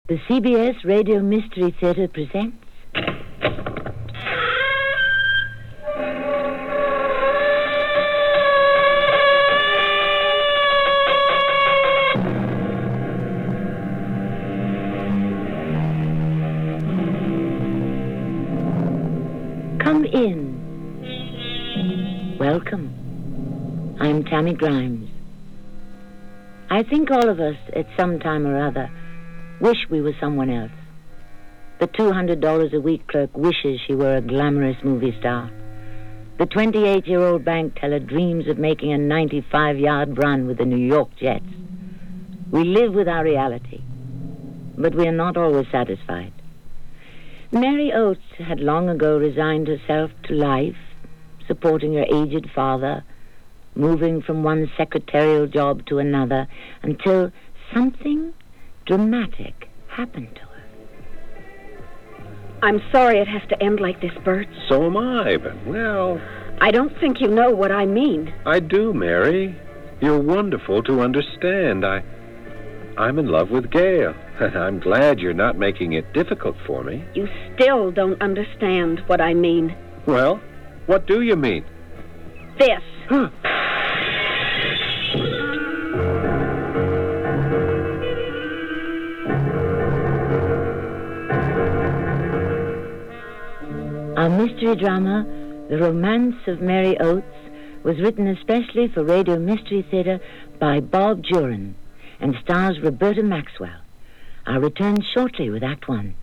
The CBS Radio Mystery Theater presents... Come in. Welcome. I'm Tammy Grimes. I think all of us, at some time or other, wish we were someone else. The $200 a week clerk wishes she were a glamorous movie star. The 28-year-old bank teller dreams of making a 95-yard run with the New York Jets. We live with our reality, but we are not always satisfied. Mary Oates had long ago resigned herself to life, supporting her aged father, moving from one secretarial job to another, until something dramatic happened to her. I'm sorry it has to end like this, Bert. So am I, but, well... I don't think you know what I mean. I do, Mary. You're wonderful to understand. I'm in love with Gail, and I'm glad you're not making it difficult for me. You still don't understand what I mean. Well, what do you mean? This. Our mystery drama, The Romance of Mary Oates, was written especially for Radio Mystery Theater by Bob Juran and stars Roberta Maxwell. I'll return shortly with Act One.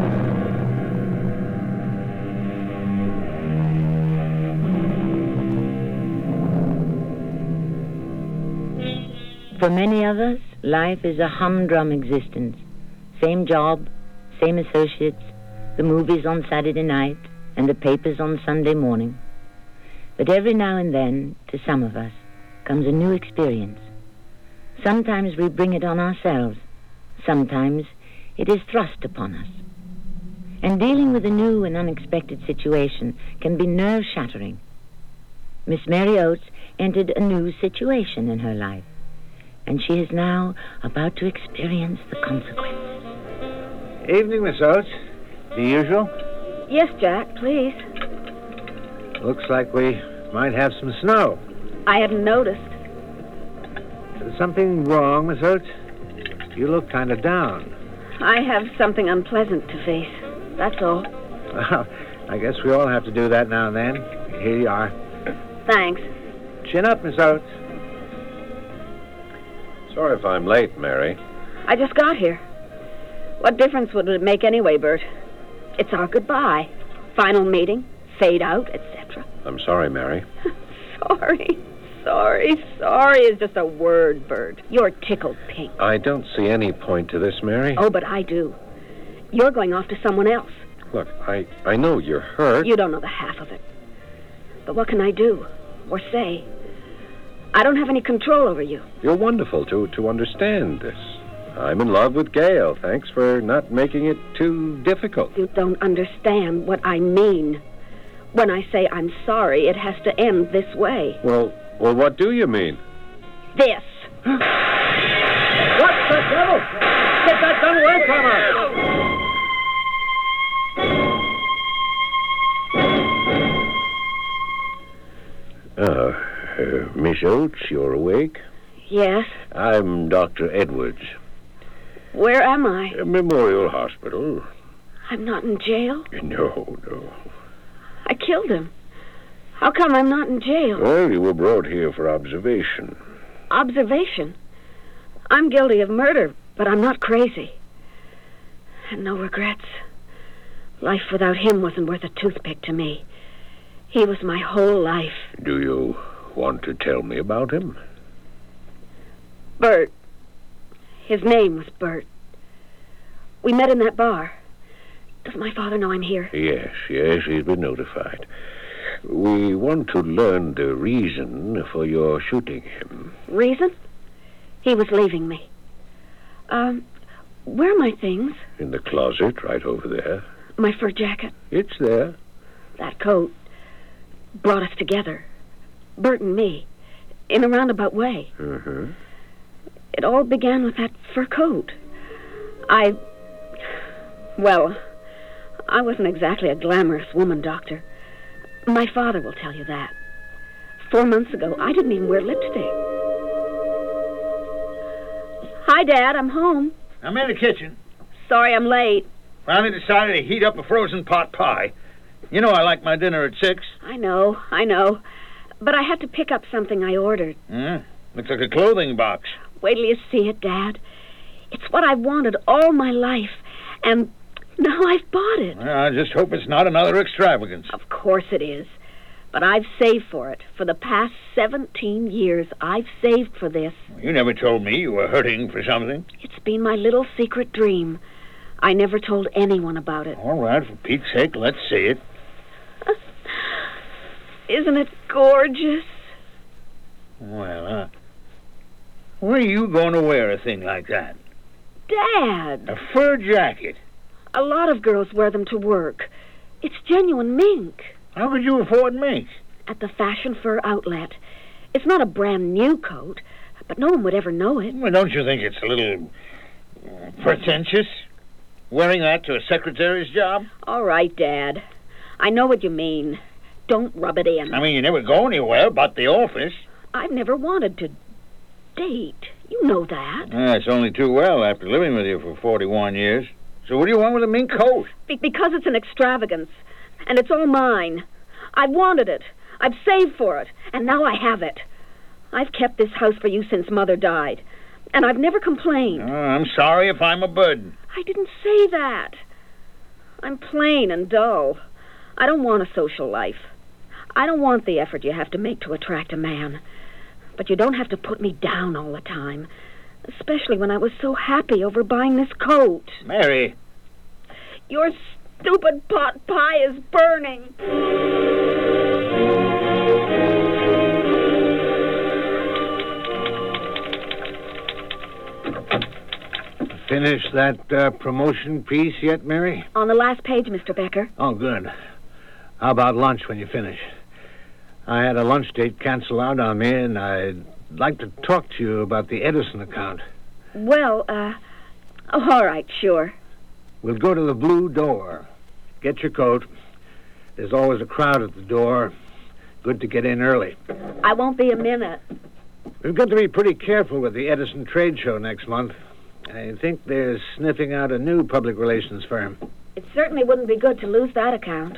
For many of us, life is a humdrum existence. Same job, same associates, the movies on Saturday night, and the papers on Sunday morning. But every now and then, to some of us, comes a new experience. Sometimes we bring it on ourselves. Sometimes it is thrust upon us. And dealing with a new and unexpected situation can be nerve-shattering. Miss Mary Oates entered a new situation in her life, and she is now about to experience the consequences. Evening, Miss Oates. The usual? Yes, Jack, please. Looks like we might have some snow. I hadn't noticed. Is something wrong, Miss Oates? You look kind of down. I have something unpleasant to face. That's all. Well, I guess we all have to do that now and then. Here you are. Thanks. Chin up, Miss Oates. Sorry if I'm late, Mary. I just got here. What difference would it make anyway, Bert? It's our goodbye. Final meeting, fade out, etc. I'm sorry, Mary. Sorry is just a word, Bert. You're tickled pink. I don't see any point to this, Mary. Oh, but I do. You're going off to someone else. Look, I know you're hurt. You don't know the half of it. But what can I do? Or say? I don't have any control over you. You're wonderful to understand this. I'm in love with Gail. Thanks for not making it too difficult. You don't understand what I mean. When I say I'm sorry, it has to end this way. Well, what do you mean? This. What the devil? Get that gun away from her! Miss Oates, you're awake? Yes. I'm Dr. Edwards. Where am I? Memorial Hospital. I'm not in jail? No. I killed him. How come I'm not in jail? Well, you were brought here for observation. Observation? I'm guilty of murder, but I'm not crazy. And no regrets. Life without him wasn't worth a toothpick to me. He was my whole life. Do you want to tell me about him? Bert. His name was Bert. We met in that bar. Does my father know I'm here? Yes, he's been notified. We want to learn the reason for your shooting him. Reason? He was leaving me. Where are my things? In the closet, right over there. My fur jacket? It's there. That coat brought us together. Bert and me. In a roundabout way. Mm-hmm. It all began with that fur coat. Well, I wasn't exactly a glamorous woman, Doctor. My father will tell you that. 4 months ago, I didn't even wear lipstick. Hi, Dad. I'm home. I'm in the kitchen. Sorry I'm late. Finally decided to heat up a frozen pot pie. You know I like my dinner at 6. I know. But I had to pick up something I ordered. Looks like a clothing box. Wait till you see it, Dad. It's what I've wanted all my life, and now I've bought it. Well, I just hope it's not another extravagance. Of course it is. But I've saved for it. For the past 17 years, I've saved for this. You never told me you were hurting for something. It's been my little secret dream. I never told anyone about it. All right, for Pete's sake, let's see it. Isn't it gorgeous? Well, where are you going to wear a thing like that? Dad! A fur jacket? A lot of girls wear them to work. It's genuine mink. How could you afford mink? At the Fashion Fur Outlet. It's not a brand new coat, but no one would ever know it. Well, don't you think it's a little pretentious? Wearing that to a secretary's job? All right, Dad. I know what you mean. Don't rub it in. I mean, you never go anywhere but the office. I've never wanted to date. You know that. It's only too well after living with you for 41 years. So what do you want with a mink coat? Because it's an extravagance. And it's all mine. I wanted it. I've saved for it. And now I have it. I've kept this house for you since Mother died. And I've never complained. I'm sorry if I'm a burden. I didn't say that. I'm plain and dull. I don't want a social life. I don't want the effort you have to make to attract a man. But you don't have to put me down all the time. Especially when I was so happy over buying this coat. Mary. Your stupid pot pie is burning. Finish that promotion piece yet, Mary? On the last page, Mr. Becker. Oh, good. How about lunch when you finish? I had a lunch date cancel out on me, and I'd like to talk to you about the Edison account. Well, all right, sure. We'll go to the Blue Door. Get your coat. There's always a crowd at the door. Good to get in early. I won't be a minute. We've got to be pretty careful with the Edison trade show next month. I think they're sniffing out a new public relations firm. It certainly wouldn't be good to lose that account.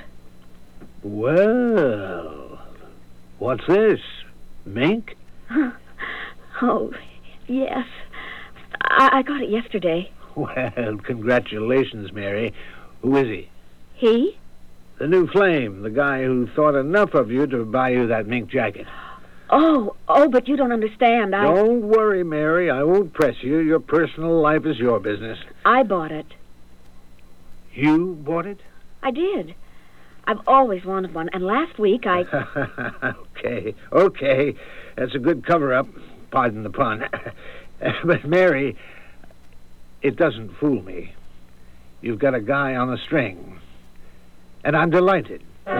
Well, what's this? Mink? Oh, yes. I got it yesterday. Well, congratulations, Mary. Who is he? He? The new flame, the guy who thought enough of you to buy you that mink jacket. Oh, but you don't understand. Don't worry, Mary. I won't press you. Your personal life is your business. I bought it. You bought it? I did. I've always wanted one, and last week I... Okay. That's a good cover-up. Pardon the pun. But, Mary, it doesn't fool me. You've got a guy on a string. And I'm delighted.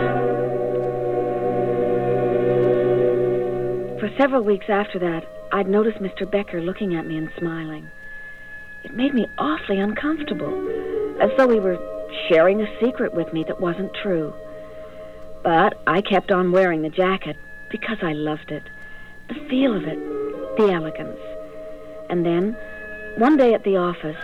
For several weeks after that, I'd noticed Mr. Becker looking at me and smiling. It made me awfully uncomfortable, as though he were sharing a secret with me that wasn't true. But I kept on wearing the jacket because I loved it. The feel of it, the elegance. And then, one day at the office...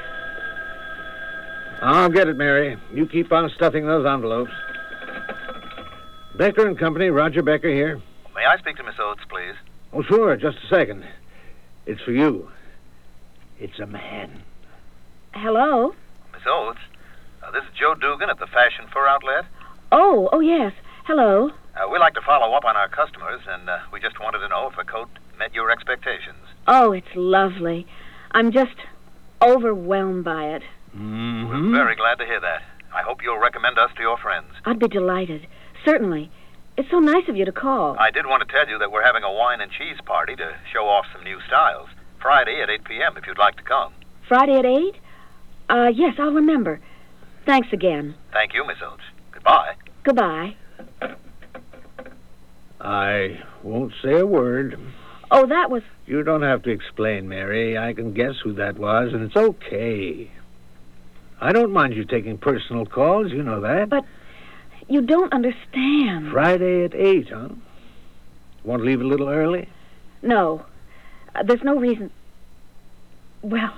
I'll get it, Mary. You keep on stuffing those envelopes. Becker and Company, Roger Becker here. May I speak to Miss Oates, please? Oh, sure, just a second. It's for you. It's a man. Hello? Miss Oates, this is Joe Dugan at the Fashion Fur Outlet. Oh, yes. Hello. We like to follow up on our customers, and we just wanted to know if a coat met your expectations. Oh, it's lovely. I'm just overwhelmed by it. We're very glad to hear that. I hope you'll recommend us to your friends. I'd be delighted. Certainly. It's so nice of you to call. I did want to tell you that we're having a wine and cheese party to show off some new styles. Friday at 8 p.m. if you'd like to come. Friday at 8? Yes, I'll remember. Thanks again. Thank you, Miss Oates. Goodbye. Goodbye. I won't say a word. Oh, that was... You don't have to explain, Mary. I can guess who that was, and it's okay. I don't mind you taking personal calls, you know that. But you don't understand. Friday at 8, huh? Want to leave a little early? No. There's no reason. Well,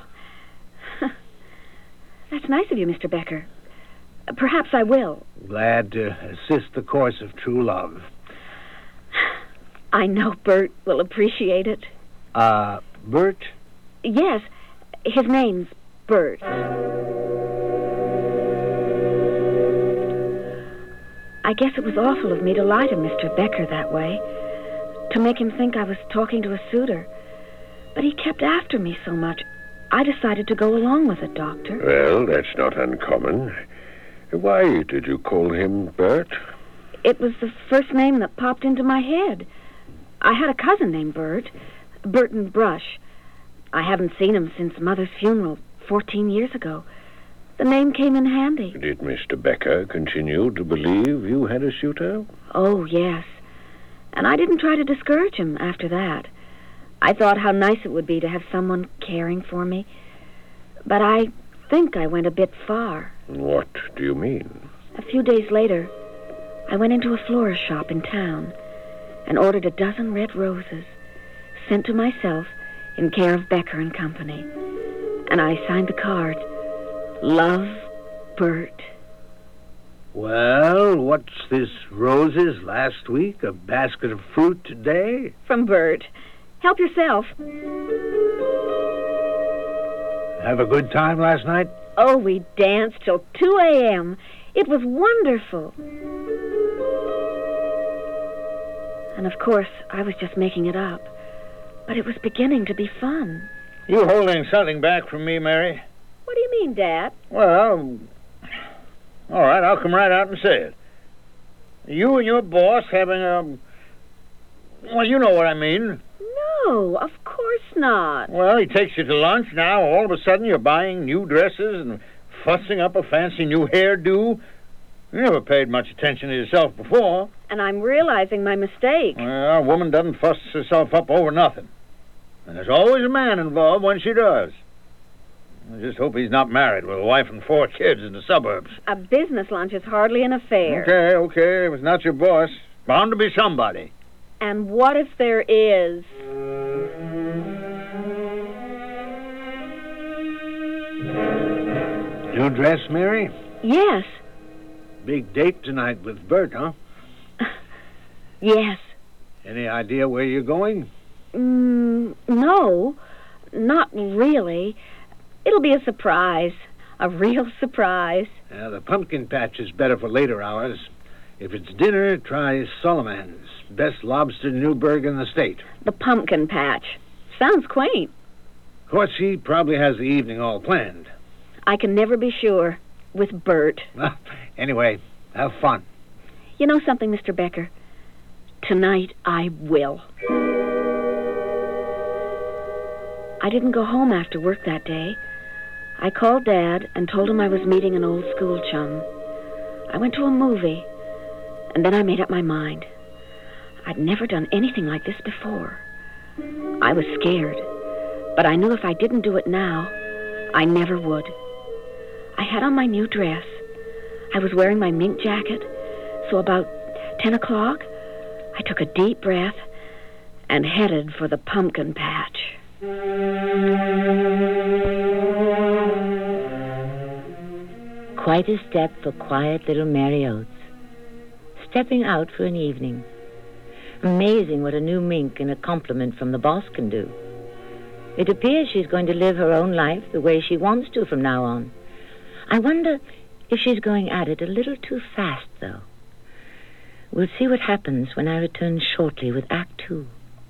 that's nice of you, Mr. Becker. Perhaps I will. Glad to assist the course of true love. I know Bert will appreciate it. Bert? Yes, his name's Bert. I guess it was awful of me to lie to Mr. Becker that way, to make him think I was talking to a suitor. But he kept after me so much, I decided to go along with it, Doctor. Well, that's not uncommon. Why did you call him Bert? It was the first name that popped into my head. I had a cousin named Bert, Burton Brush. I haven't seen him since Mother's funeral 14 years ago. The name came in handy. Did Mr. Becker continue to believe you had a suitor? Oh, yes. And I didn't try to discourage him after that. I thought how nice it would be to have someone caring for me. But I think I went a bit far. What do you mean? A few days later, I went into a florist shop in town and ordered a dozen red roses, sent to myself in care of Becker and Company. And I signed the card, Love, Bert. Well, what's this? Roses last week, a basket of fruit today? From Bert. Help yourself. Have a good time last night? Oh, we danced till 2 a.m. It was wonderful. And of course, I was just making it up. But it was beginning to be fun. You holding something back from me, Mary? What do you mean, Dad? Well, all right, I'll come right out and say it. You and your boss having a... Well, you know what I mean. No, of course not. Well, he takes you to lunch. Now, all of a sudden, you're buying new dresses and fussing up a fancy new hairdo. You never paid much attention to yourself before. And I'm realizing my mistake. Well, a woman doesn't fuss herself up over nothing. And there's always a man involved when she does. I just hope he's not married with a wife and 4 kids in the suburbs. A business lunch is hardly an affair. Okay. It was not your boss. Bound to be somebody. And what if there is? New dress, Mary? Yes. Big date tonight with Bert, huh? Yes. Any idea where you're going? No, not really. It'll be a surprise. A real surprise. The pumpkin patch is better for later hours. If it's dinner, try Solomon's. Best lobster Newburgh in the state. The pumpkin patch. Sounds quaint. Of course, he probably has the evening all planned. I can never be sure. With Bert. Well, anyway, have fun. You know something, Mr. Becker? Tonight I will. I didn't go home after work that day. I called Dad and told him I was meeting an old school chum. I went to a movie, and then I made up my mind. I'd never done anything like this before. I was scared, but I knew if I didn't do it now, I never would. I had on my new dress. I was wearing my mink jacket, so about 10 o'clock, I took a deep breath and headed for the pumpkin patch. Quite a step for quiet little Mary Oates. Stepping out for an evening. Amazing what a new mink and a compliment from the boss can do. It appears she's going to live her own life the way she wants to from now on. I wonder if she's going at it a little too fast, though. We'll see what happens when I return shortly with Act 2.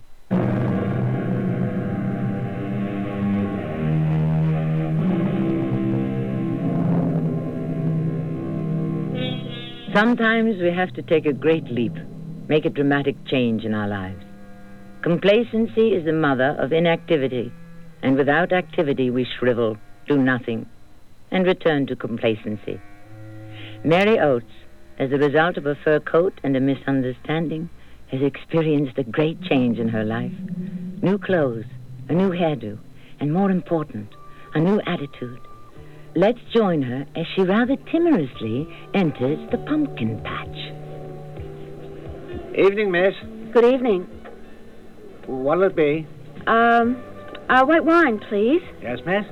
Sometimes we have to take a great leap, make a dramatic change in our lives. Complacency is the mother of inactivity, and without activity we shrivel, do nothing, and return to complacency. Mary Oates, as a result of a fur coat and a misunderstanding, has experienced a great change in her life. New clothes, a new hairdo, and more important, a new attitude. Let's join her as she rather timorously enters the pumpkin patch. Evening, miss. Good evening. What'll it be? White wine, please. Yes, miss?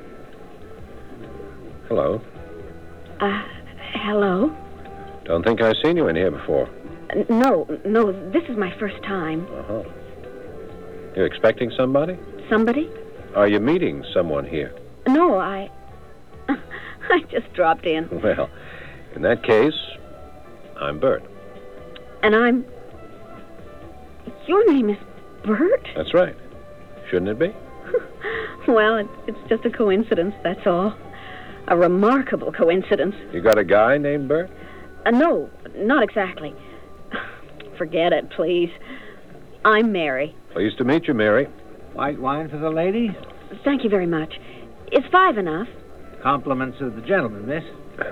Hello. Hello? Don't think I've seen you in here before. No, this is my first time. Uh-huh. You expecting somebody? Somebody? Are you meeting someone here? No, I just dropped in. Well, in that case, I'm Bert. And Your name is Bert? That's right. Shouldn't it be? Well, it's just a coincidence, that's all. A remarkable coincidence. You got a guy named Bert? No, not exactly. Forget it, please. I'm Mary. Pleased to meet you, Mary. White wine for the lady? Thank you very much. Is 5 enough? Compliments of the gentleman, miss.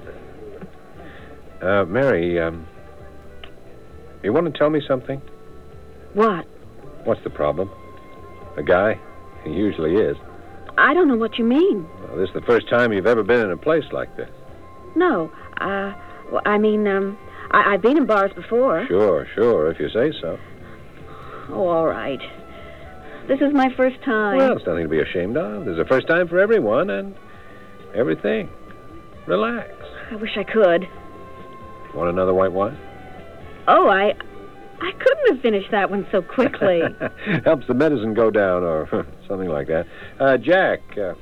Mary, you want to tell me something? What? What's the problem? A guy? He usually is. I don't know what you mean. Well, this is the first time you've ever been in a place like this. No, well, I mean, I've been in bars before. Sure, if you say so. Oh, all right. This is my first time. Well, it's nothing to be ashamed of. There's a first time for everyone and everything. Relax. I wish I could. Want another white wine? Oh, I couldn't have finished that one so quickly. Helps the medicine go down or something like that. Jack,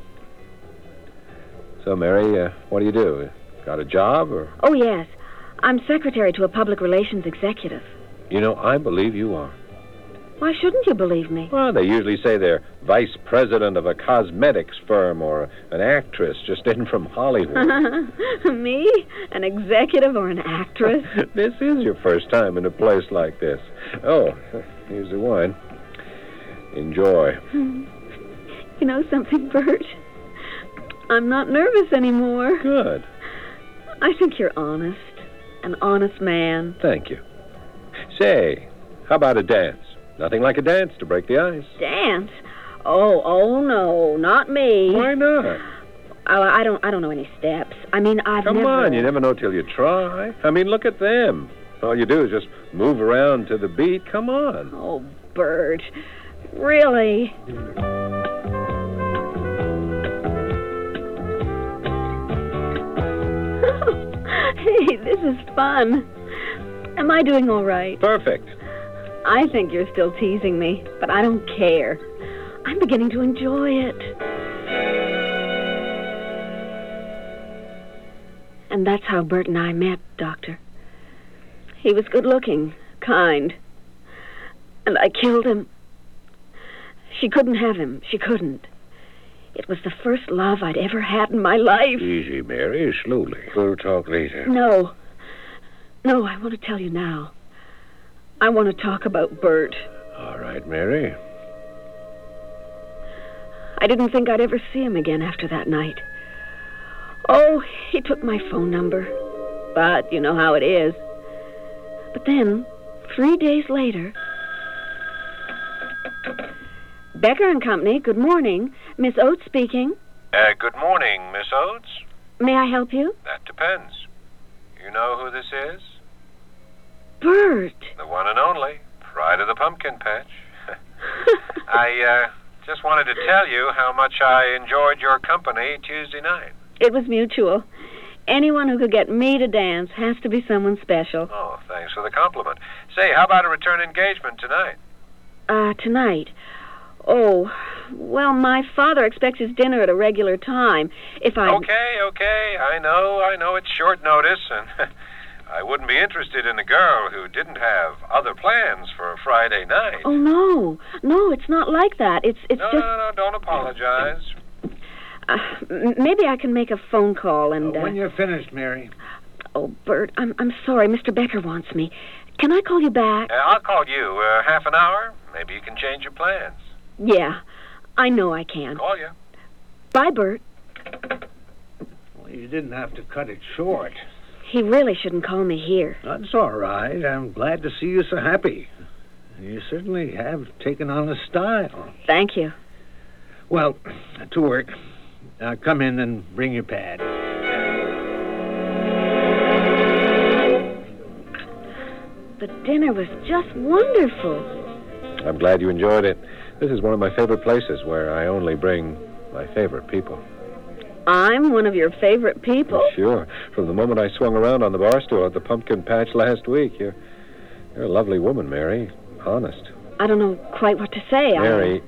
so, Mary, what do you do? Got a job or? Oh, yes. I'm secretary to a public relations executive. You know, I believe you are. Why shouldn't you believe me? Well, they usually say they're vice president of a cosmetics firm or an actress just in from Hollywood. Me? An executive or an actress? This is your first time in a place like this. Oh, here's the wine. Enjoy. You know something, Bert? I'm not nervous anymore. Good. I think you're honest. An honest man. Thank you. Say, how about a dance? Nothing like a dance to break the ice. Dance? Oh no, not me. Why not? I don't know any steps. I mean, Come on, you never know till you try. I mean, look at them. All you do is just move around to the beat. Come on. Oh, Bert. Really? Hey, this is fun. Am I doing all right? Perfect. I think you're still teasing me, but I don't care. I'm beginning to enjoy it. And that's how Bert and I met, Doctor. He was good-looking, kind. And I killed him. She couldn't have him. She couldn't. It was the first love I'd ever had in my life. Easy, Mary. Slowly. We'll talk later. No, I want to tell you now. I want to talk about Bert. All right, Mary. I didn't think I'd ever see him again after that night. Oh, he took my phone number. But you know how it is. But then, 3 days later... Becker and Company, good morning. Miss Oates speaking. Good morning, Miss Oates. May I help you? That depends. You know who this is? Bert. The one and only, Pride of the Pumpkin Patch. I just wanted to tell you how much I enjoyed your company Tuesday night. It was mutual. Anyone who could get me to dance has to be someone special. Oh, thanks for the compliment. Say, how about a return engagement tonight? Tonight? Oh, well, my father expects his dinner at a regular time. If I... Okay. I know it's short notice, and I wouldn't be interested in a girl who didn't have other plans for a Friday night. Oh, no, it's not like that. It's just... No, don't apologize. Maybe I can make a phone call and... When you're finished, Mary. Oh, Bert, I'm sorry. Mr. Becker wants me. Can I call you back? I'll call you. Half an hour? Maybe you can change your plans. Yeah, I know I can. Call you. Bye, Bert. Well, you didn't have to cut it short. He really shouldn't call me here. That's all right. I'm glad to see you so happy. You certainly have taken on a style. Thank you. Well, to work. Come in and bring your pad. The dinner was just wonderful. I'm glad you enjoyed it. This is one of my favorite places where I only bring my favorite people. I'm one of your favorite people? Sure. From the moment I swung around on the bar stool at the pumpkin patch last week, you're a lovely woman, Mary. Honest. I don't know quite what to say. Mary,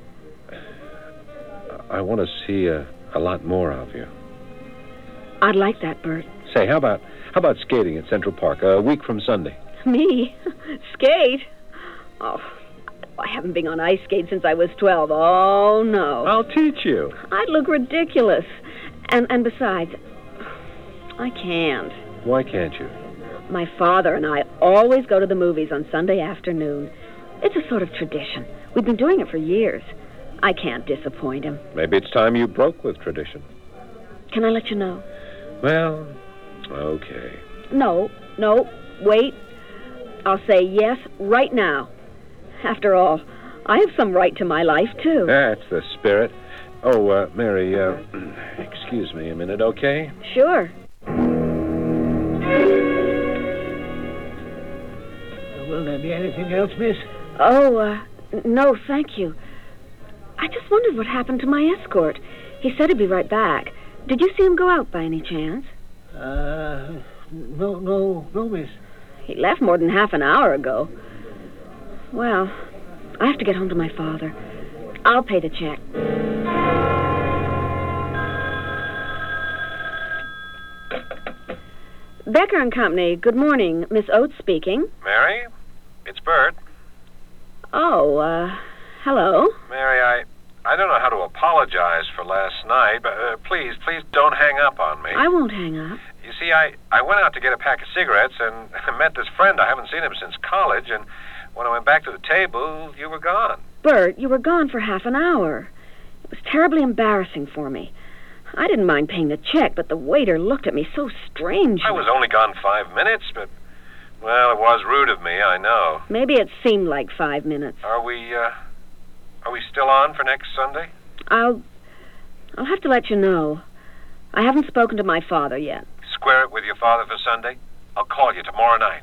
I want to see a lot more of you. I'd like that, Bert. Say, how about skating at Central Park a week from Sunday? Me? Skate? Oh, I haven't been on ice skate since I was 12. Oh, no. I'll teach you. I'd look ridiculous. And besides, I can't. Why can't you? My father and I always go to the movies on Sunday afternoon. It's a sort of tradition. We've been doing it for years. I can't disappoint him. Maybe it's time you broke with tradition. Can I let you know? Well, okay. No, wait. I'll say yes right now. After all, I have some right to my life, too. That's the spirit. Oh, Mary, excuse me a minute, okay? Sure. Will there be anything else, miss? Oh, no, thank you. I just wondered what happened to my escort. He said he'd be right back. Did you see him go out by any chance? No, miss. He left more than half an hour ago. Well, I have to get home to my father. I'll pay the check. Becker and Company, good morning. Miss Oates speaking. Mary, it's Bert. Oh, hello. Mary, I don't know how to apologize for last night, but please don't hang up on me. I won't hang up. You see, I went out to get a pack of cigarettes and I met this friend. I haven't seen him since college, and when I went back to the table, you were gone. Bert, you were gone for half an hour. It was terribly embarrassing for me. I didn't mind paying the check, but the waiter looked at me so strangely. I was only gone 5 minutes, but, well, it was rude of me, I know. Maybe it seemed like 5 minutes. Are we still on for next Sunday? I'll have to let you know. I haven't spoken to my father yet. Square it with your father for Sunday. I'll call you tomorrow night.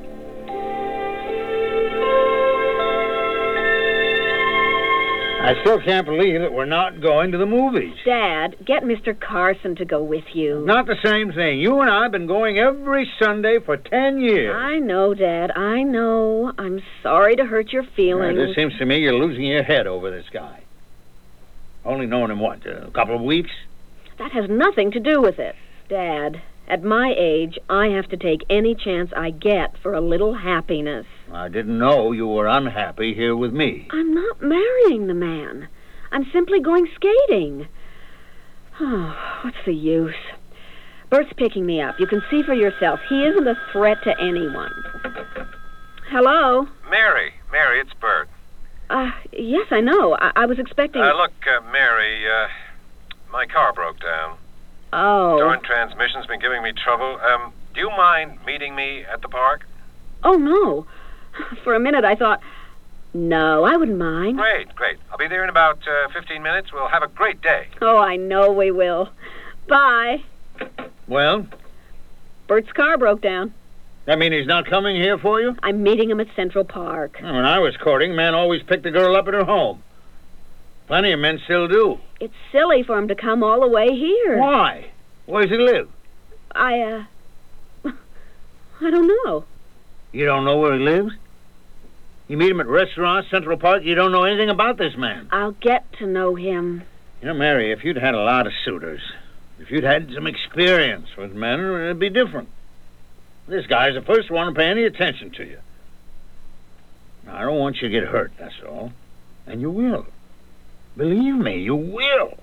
I still can't believe that we're not going to the movies. Dad, get Mr. Carson to go with you. Not the same thing. You and I have been going every Sunday for 10 years. I know, Dad. I know. I'm sorry to hurt your feelings. It seems to me you're losing your head over this guy. Only known him, what, a couple of weeks? That has nothing to do with it. Dad, at my age, I have to take any chance I get for a little happiness. I didn't know you were unhappy here with me. I'm not marrying the man. I'm simply going skating. Oh, what's the use? Bert's picking me up. You can see for yourself. He isn't a threat to anyone. Hello? Mary, it's Bert. Yes, I know. I was expecting... Look, Mary, my car broke down. Oh. Joint transmission's been giving me trouble. Do you mind meeting me at the park? Oh, no. For a minute, I thought, no, I wouldn't mind. Great. I'll be there in about 15 minutes. We'll have a great day. Oh, I know we will. Bye. Well? Bert's car broke down. That mean he's not coming here for you? I'm meeting him at Central Park. When I was courting, man always picked the girl up at her home. Plenty of men still do. It's silly for him to come all the way here. Why? Where does he live? I don't know. You don't know where he lives? You meet him at restaurants, Central Park, you don't know anything about this man. I'll get to know him. You know, Mary, if you'd had a lot of suitors, if you'd had some experience with men, it'd be different. This guy's the first one to pay any attention to you. Now, I don't want you to get hurt, that's all. And you will. Believe me, you will.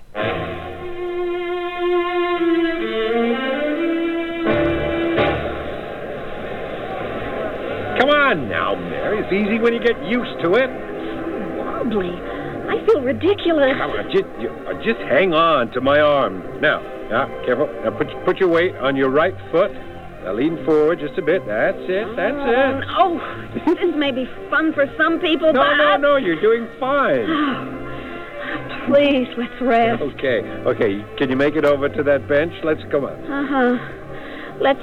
Come on now, Mary. It's easy when you get used to it. Wobbly. I feel ridiculous. Come on, just hang on to my arm. Now, careful. Now, put your weight on your right foot. Now, lean forward just a bit. That's it. Oh, this may be fun for some people, but... No, you're doing fine. please, let's rest. Okay. Can you make it over to that bench? Let's come on. Let's,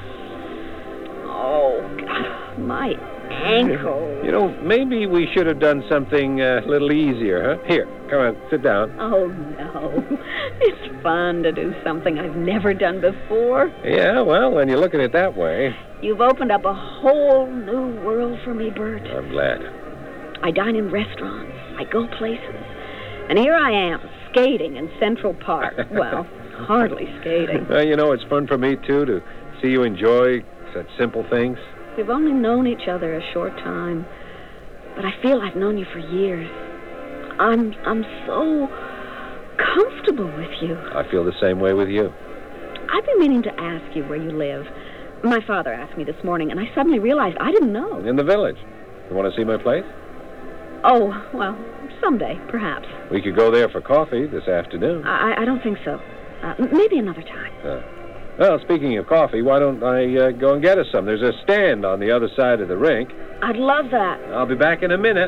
oh, God, my ankle. You know, maybe we should have done something a little easier, huh? Here, come on, sit down. Oh, no. It's fun to do something I've never done before. Yeah, well, when you look at it that way. You've opened up a whole new world for me, Bert. I'm glad. I dine in restaurants. I go places. And here I am, skating in Central Park. Well, hardly skating. Well, you know, it's fun for me, too, to see you enjoy such simple things. We've only known each other a short time, but I feel I've known you for years. I'm so comfortable with you. I feel the same way with you. I've been meaning to ask you where you live. My father asked me this morning, and I suddenly realized I didn't know. In the village. You want to see my place? Oh, well, someday, perhaps. We could go there for coffee this afternoon. I don't think so. Maybe another time. Well, speaking of coffee, why don't I go and get us some? There's a stand on the other side of the rink. I'd love that. I'll be back in a minute.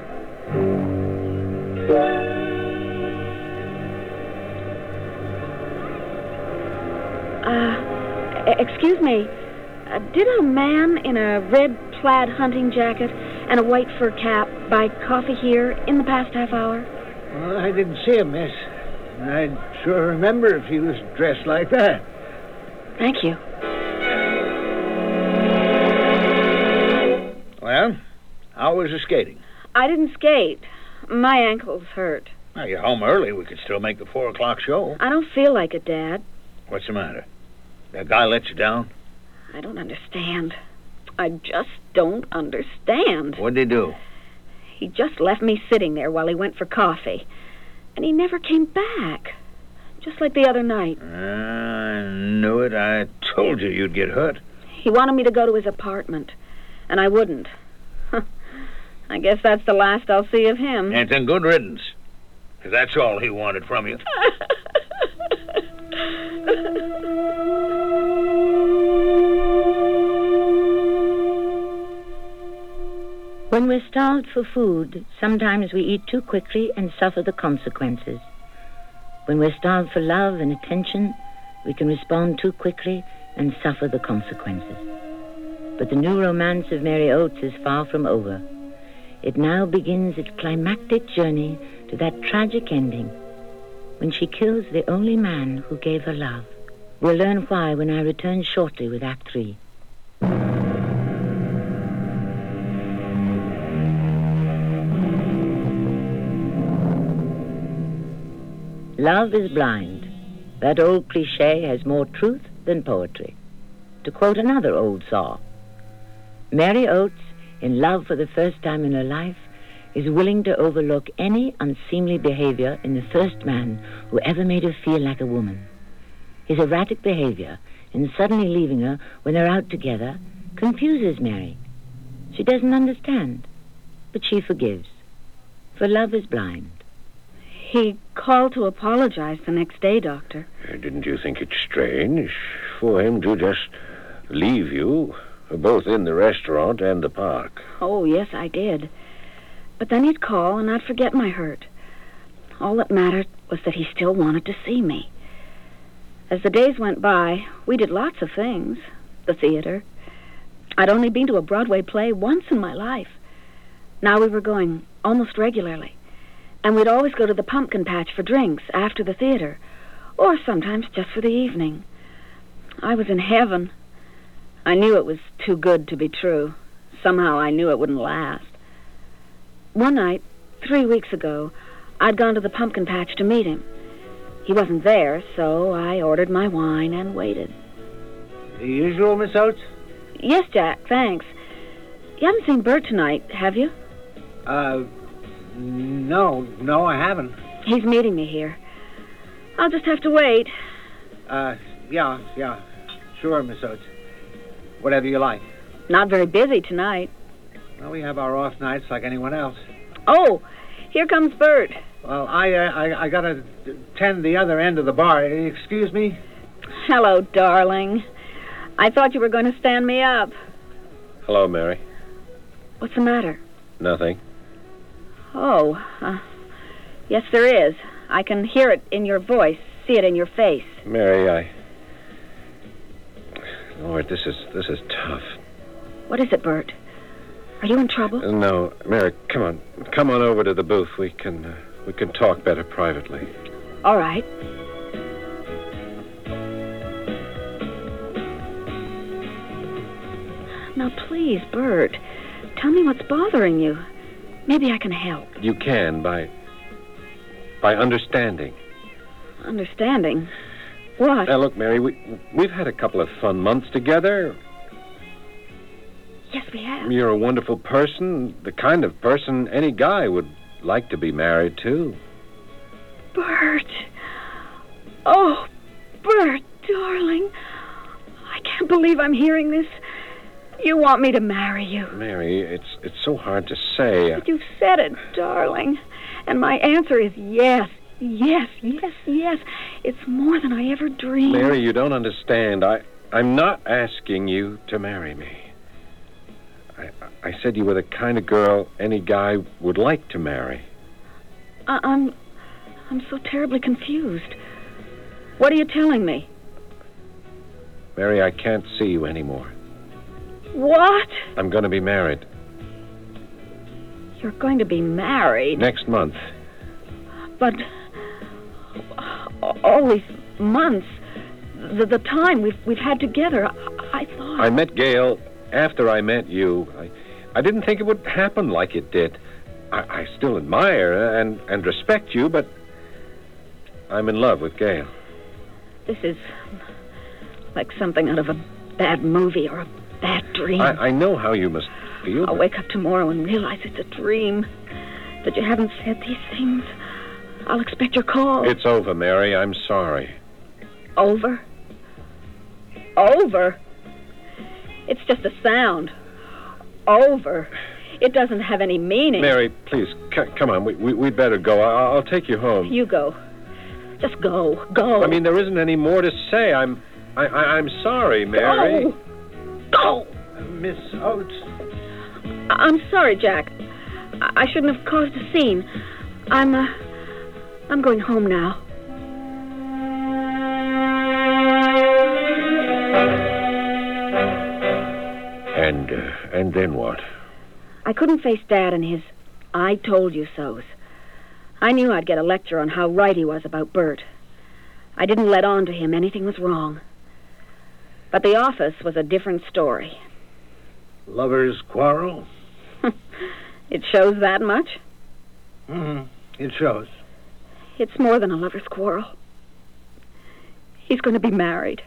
Excuse me. Did a man in a red plaid hunting jacket and a white fur cap buy coffee here in the past half hour? Well, I didn't see him, miss. I'd sure remember if he was dressed like that. Thank you. Well, how was the skating? I didn't skate. My ankles hurt. Now, you're home early. We could still make the 4 o'clock show. I don't feel like it, Dad. What's the matter? That guy let you down? I don't understand. I just don't understand. What'd he do? He just left me sitting there while he went for coffee. And he never came back. Just like the other night. I knew it. I told you you'd get hurt. He wanted me to go to his apartment. And I wouldn't. I guess that's the last I'll see of him. And then good riddance. 'Cause that's all he wanted from you. When we're starved for food, sometimes we eat too quickly and suffer the consequences. When we're starved for love and attention, we can respond too quickly and suffer the consequences. But the new romance of Mary Oates is far from over. It now begins its climactic journey to that tragic ending when she kills the only man who gave her love. We'll learn why when I return shortly with Act 3. Love is blind. That old cliché has more truth than poetry. To quote another old saw, Mary Oates, in love for the first time in her life, is willing to overlook any unseemly behavior in the first man who ever made her feel like a woman. His erratic behavior in suddenly leaving her when they're out together confuses Mary. She doesn't understand, but she forgives. For love is blind. He called to apologize the next day, Doctor. Didn't you think it strange for him to just leave you, both in the restaurant and the park? Oh, yes, I did. But then he'd call and I'd forget my hurt. All that mattered was that he still wanted to see me. As the days went by, we did lots of things. The theater. I'd only been to a Broadway play once in my life. Now we were going almost regularly. And we'd always go to the pumpkin patch for drinks after the theater, or sometimes just for the evening. I was in heaven. I knew it was too good to be true. Somehow I knew it wouldn't last. One night, 3 weeks ago, I'd gone to the pumpkin patch to meet him. He wasn't there, so I ordered my wine and waited. The usual, Miss Oates? Yes, Jack, thanks. You haven't seen Bert tonight, have you? No, I haven't. He's meeting me here. I'll just have to wait. Yeah. Sure, Miss Oates. Whatever you like. Not very busy tonight. Well, we have our off nights like anyone else. Oh, here comes Bert. Well, I gotta tend the other end of the bar. Excuse me? Hello, darling. I thought you were going to stand me up. Hello, Mary. What's the matter? Nothing. Oh, yes, there is. I can hear it in your voice, see it in your face. Mary, Lord, this is tough. What is it, Bert? Are you in trouble? No, Mary, come on. Come on over to the booth. We can talk better privately. All right. Now, please, Bert, tell me what's bothering you. Maybe I can help. You can by understanding. Understanding? What? Now, look, Mary, we've had a couple of fun months together. Yes, we have. You're a wonderful person, the kind of person any guy would like to be married to. Bert. Oh, Bert, darling. I can't believe I'm hearing this. You want me to marry you. Mary, it's so hard to say. But you've said it, darling. And my answer is yes. Yes, yes, yes. It's more than I ever dreamed. Mary, you don't understand. I'm not asking you to marry me. I said you were the kind of girl any guy would like to marry. I'm so terribly confused. What are you telling me? Mary, I can't see you anymore. What? I'm going to be married. You're going to be married? Next month. But all these months, the time we've had together, I thought... I met Gail after I met you. I didn't think it would happen like it did. I still admire and respect you, but I'm in love with Gail. This is like something out of a bad movie or a bad dream. I know how you must feel. I'll wake up tomorrow and realize it's a dream, that you haven't said these things. I'll expect your call. It's over, Mary. I'm sorry. Over? Over? It's just a sound. Over. It doesn't have any meaning. Mary, please, come on. We'd better go. I'll take you home. You go. Just go. Go. I mean, there isn't any more to say. I'm sorry, Mary. Go. Miss Oates. I'm sorry, Jack. I shouldn't have caused a scene. I'm going home now. And then what? I couldn't face Dad and his I told you so's. I knew I'd get a lecture on how right he was about Bert. I didn't let on to him anything was wrong. But the office was a different story. Lovers quarrel? It shows that much? Mm-hmm. It shows. It's more than a lover's quarrel. He's going to be married.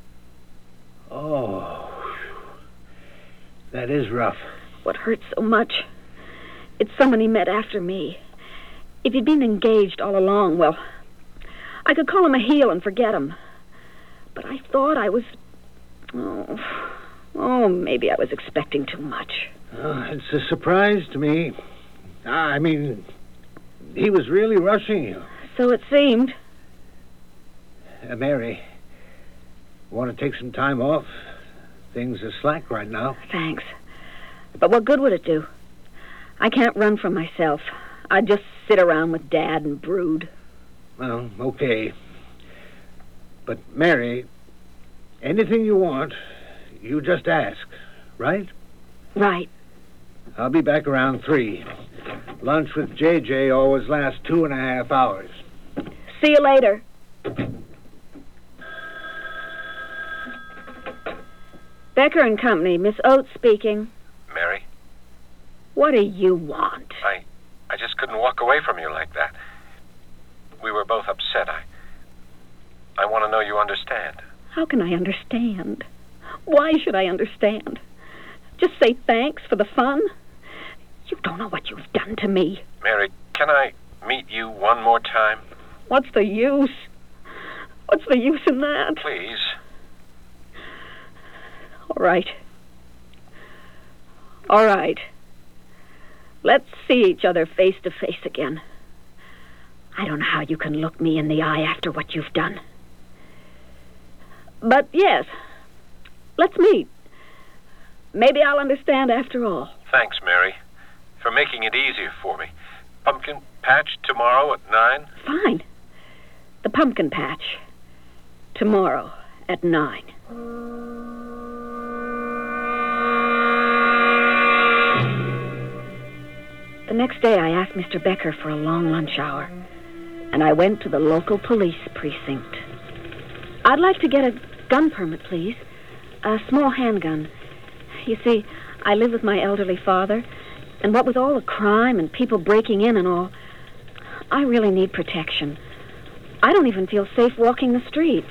Oh, that is rough. What hurts so much, it's someone he met after me. If he'd been engaged all along, well, I could call him a heel and forget him. But I thought I was... Oh, maybe I was expecting too much. It's a surprise to me. I mean, he was really rushing you. So it seemed. Mary, want to take some time off? Things are slack right now. Thanks. But what good would it do? I can't run from myself. I'd just sit around with Dad and brood. Well, okay. But, Mary, anything you want, you just ask, right? Right. I'll be back around 3. Lunch with J.J. always lasts 2.5 hours. See you later. Becker and Company, Miss Oates speaking. Mary? What do you want? I just couldn't walk away from you like that. We were both upset. I want to know you understand. How can I understand? Why should I understand? Just say thanks for the fun? You don't know what you've done to me. Mary, can I meet you one more time? What's the use? What's the use in that? Please. All right. All right. Let's see each other face to face again. I don't know how you can look me in the eye after what you've done. But yes, let's meet. Maybe I'll understand after all. Thanks, Mary, for making it easier for me. Pumpkin patch tomorrow at 9? Fine. The pumpkin patch. Tomorrow at 9. The next day, I asked Mr. Becker for a long lunch hour, and I went to the local police precinct. I'd like to get a gun permit, please. A small handgun. You see, I live with my elderly father, and what with all the crime and people breaking in and all, I really need protection. I don't even feel safe walking the streets.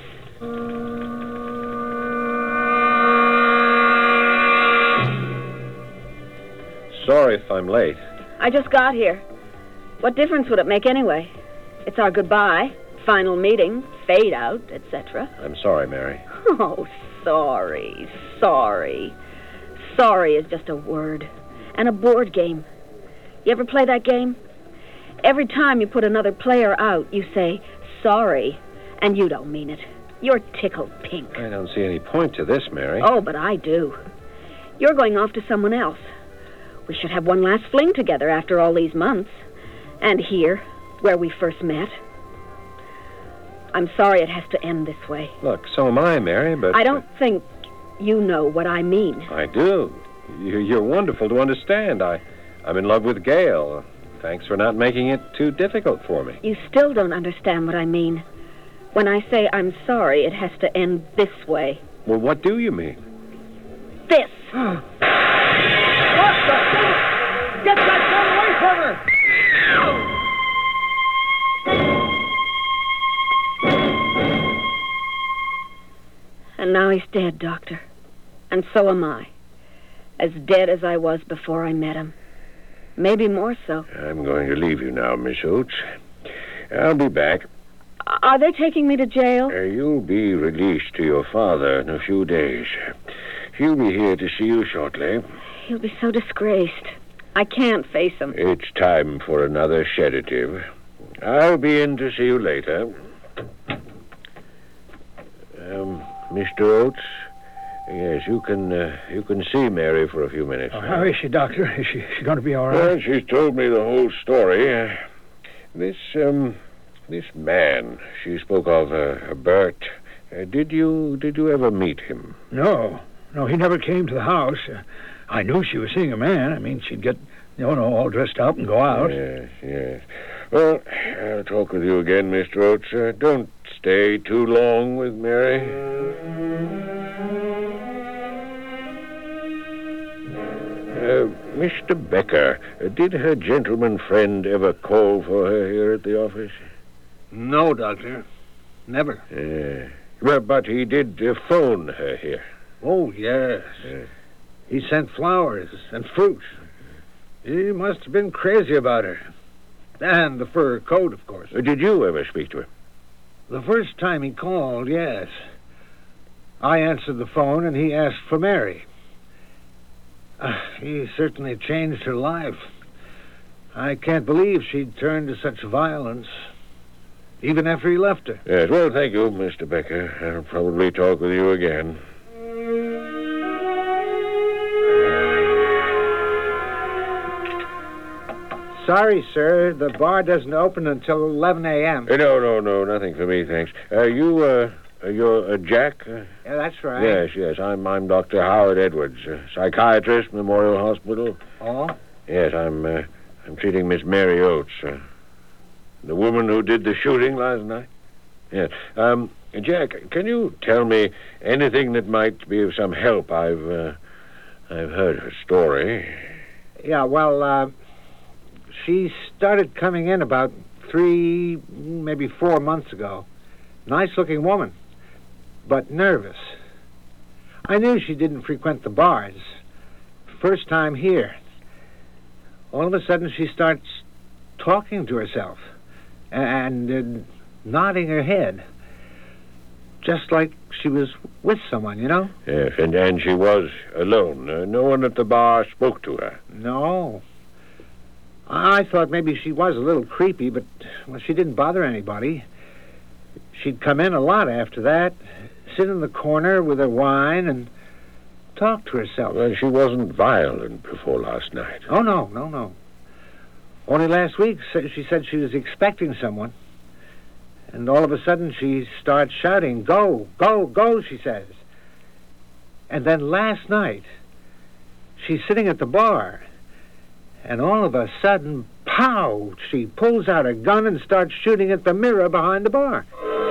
Sorry if I'm late. I just got here. What difference would it make anyway? It's our goodbye, final meeting, fade out, etc. I'm sorry, Mary. Oh, sorry. Sorry is just a word. And a board game. You ever play that game? Every time you put another player out, you say, sorry, and you don't mean it. You're tickled pink. I don't see any point to this, Mary. Oh, but I do. You're going off to someone else. We should have one last fling together after all these months. And here, where we first met. I'm sorry it has to end this way. Look, so am I, Mary, but... I don't think you know what I mean. I do. You're wonderful to understand. I'm in love with Gail. Thanks for not making it too difficult for me. You still don't understand what I mean. When I say I'm sorry, it has to end this way. Well, what do you mean? This. What the? Get that gun away from her! And now he's dead, Doctor. And so am I. As dead as I was before I met him. Maybe more so. I'm going to leave you now, Miss Oates. I'll be back. Are they taking me to jail? You'll be released to your father in a few days. He'll be here to see you shortly. He'll be so disgraced. I can't face him. It's time for another sedative. I'll be in to see you later. Mr. Oates? Yes, you can see Mary for a few minutes. Oh, how is she, Doctor? Is she going to be all right? Well, she's told me the whole story. This man she spoke of, Bert. Did you ever meet him? No, he never came to the house. I knew she was seeing a man. I mean, she'd get, all dressed up and go out. Yes. Well, I'll talk with you again, Mr. Oates. Don't stay too long with Mary. Mr. Becker, did her gentleman friend ever call for her here at the office? No, Doctor. Never. But he did phone her here. Oh, yes. He sent flowers and fruit. He must have been crazy about her. And the fur coat, of course. Did you ever speak to him? The first time he called, yes. I answered the phone, and he asked for Mary. He certainly changed her life. I can't believe she'd turned to such violence, even after he left her. Yes, well, thank you, Mr. Becker. I'll probably talk with you again. Sorry, sir. The bar doesn't open until 11 a.m. No, nothing for me, thanks. You're Jack? Yeah, that's right. Yes. I'm Dr. Howard Edwards, psychiatrist, Memorial Hospital. Oh? Yes, I'm treating Miss Mary Oates, the woman who did the shooting last night. Yes. Jack, can you tell me anything that might be of some help? I've heard her story. Yeah, well, she started coming in about 3, maybe 4 months ago. Nice-looking woman, but nervous. I knew she didn't frequent the bars. First time here. All of a sudden, she starts talking to herself and nodding her head, just like she was with someone, Yes, and she was alone. No one at the bar spoke to her. No. I thought maybe she was a little creepy, but she didn't bother anybody. She'd come in a lot after that, sit in the corner with her wine and talk to herself. Well, she wasn't violent before last night. Oh, no. Only last week she said she was expecting someone. And all of a sudden she starts shouting, "Go, go, go," she says. And then last night, she's sitting at the bar, and all of a sudden, pow, she pulls out a gun and starts shooting at the mirror behind the bar.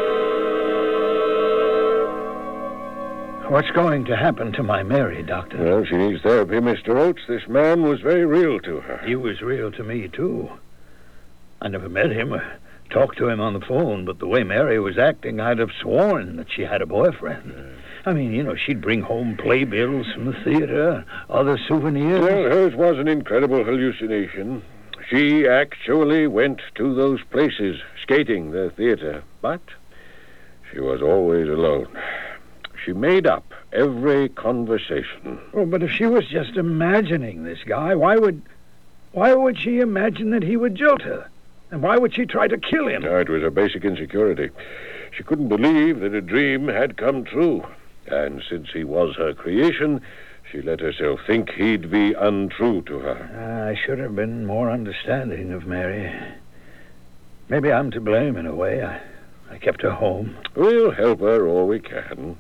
What's going to happen to my Mary, Doctor? Well, she needs therapy, Mr. Oates. This man was very real to her. He was real to me, too. I never met him or talked to him on the phone, but the way Mary was acting, I'd have sworn that she had a boyfriend. I mean, you know, she'd bring home playbills from the theater, other souvenirs. Well, hers was an incredible hallucination. She actually went to those places, skating, the theater, but she was always alone. She made up every conversation. Oh, but if she was just imagining this guy, why would she imagine that he would jilt her? And why would she try to kill him? No, it was her basic insecurity. She couldn't believe that a dream had come true. And since he was her creation, she let herself think he'd be untrue to her. I should have been more understanding of Mary. Maybe I'm to blame in a way. I kept her home. We'll help her all we can.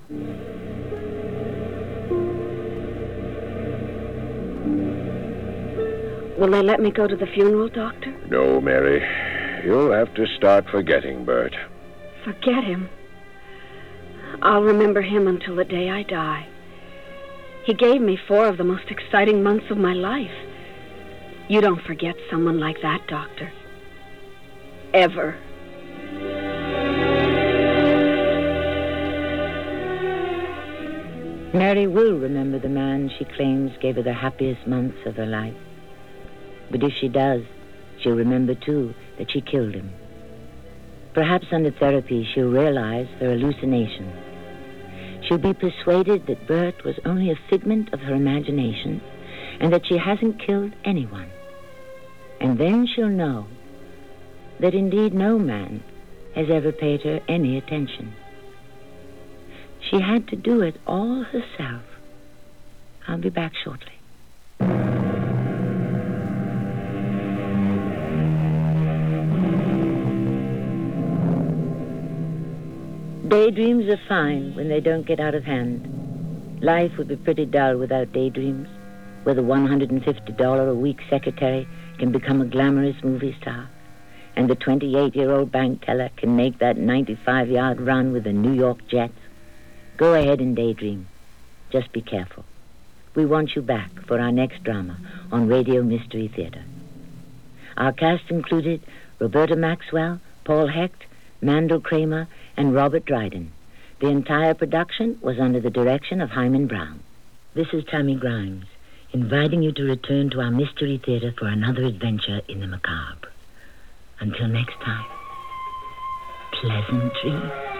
Will they let me go to the funeral, Doctor? No, Mary. You'll have to start forgetting Bert. Forget him. I'll remember him until the day I die. He gave me 4 of the most exciting months of my life. You don't forget someone like that, Doctor. Ever. Mary will remember the man she claims gave her the happiest months of her life. But if she does, she'll remember, too, that she killed him. Perhaps under therapy she'll realize her hallucination. She'll be persuaded that Bert was only a figment of her imagination and that she hasn't killed anyone. And then she'll know that indeed no man has ever paid her any attention. She had to do it all herself. I'll be back shortly. Daydreams are fine when they don't get out of hand. Life would be pretty dull without daydreams, where the $150 a week secretary can become a glamorous movie star, and the 28-year-old bank teller can make that 95-yard run with the New York Jets. Go ahead and daydream. Just be careful. We want you back for our next drama on Radio Mystery Theater. Our cast included Roberta Maxwell, Paul Hecht, Mandel Kramer, and Robert Dryden. The entire production was under the direction of Hyman Brown. This is Tammy Grimes, inviting you to return to our Mystery Theater for another adventure in the macabre. Until next time, pleasant dreams.